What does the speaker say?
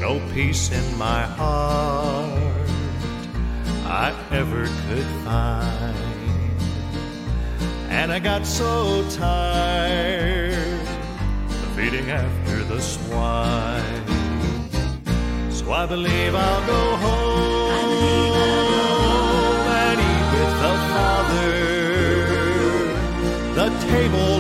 no peace in my heart I ever could find. And I got so tired of feeding after the swine. So I believe I'll go home and eat with the Father. The table